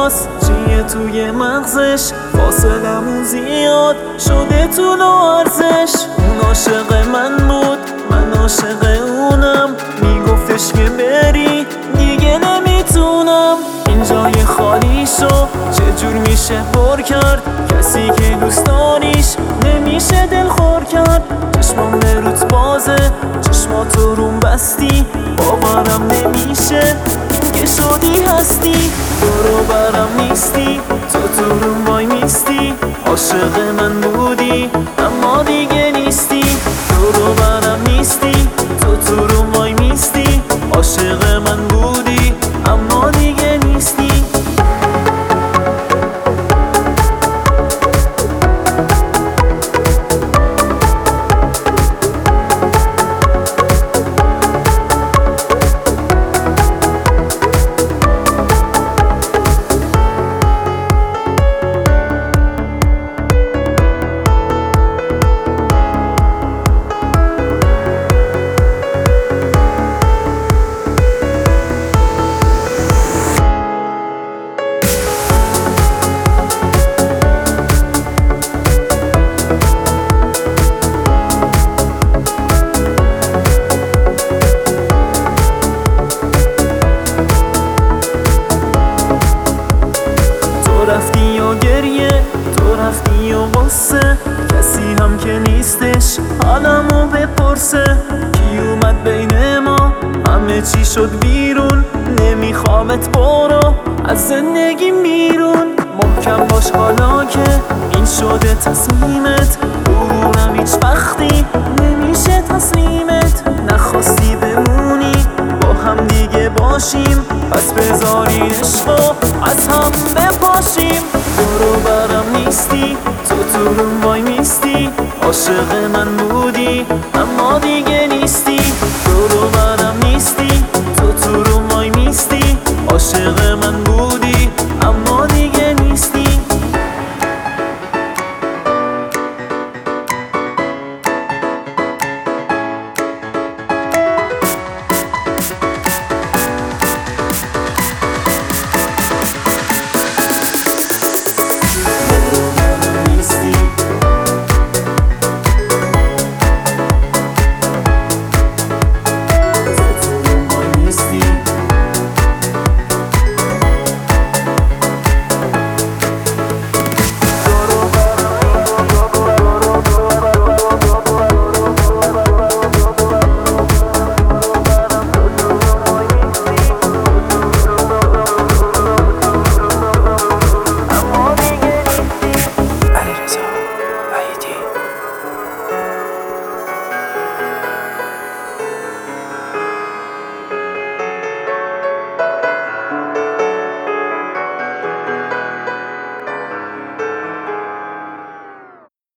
هواست چیه توی مغزش، فاصلمون زیاد شده طول و ارزش. اون عاشق من بود من عاشق اونم، میگفتش که بری دیگه نمیتونم. این جای خالی شو چجور میشه پر کرد، کسی که دوست داریش نمیشه دلخور کرد. چشمام روت بازه چشماتو روم بستی، باورم نمیشه که شدی هستی. برو برم نیستی تو روم وای میستی، عاشق من بودی اما دیگه نیستی. برو برم نیستی تو روم وای میستی، عاشق من بودی اما دیگه نیستی. رفتی و گریه تو رفتی و غصه، کسی هم که نیستش حالمو بپرسه. کی اومد بین ما همه چی شد بیرون، نمیخوامت برو از زندگی میرون. محکم باش حالا که این شده تصمیمت، غرورم هیچ وقتی نمیشه تسلیمت. نخواستی بمونی با هم دیگه باشیم، پس بذاری عشقو از هم بپاشیم. برو برم نیستی تو روم وای میستی، عاشق من بودی اما دیگه نیستی. برو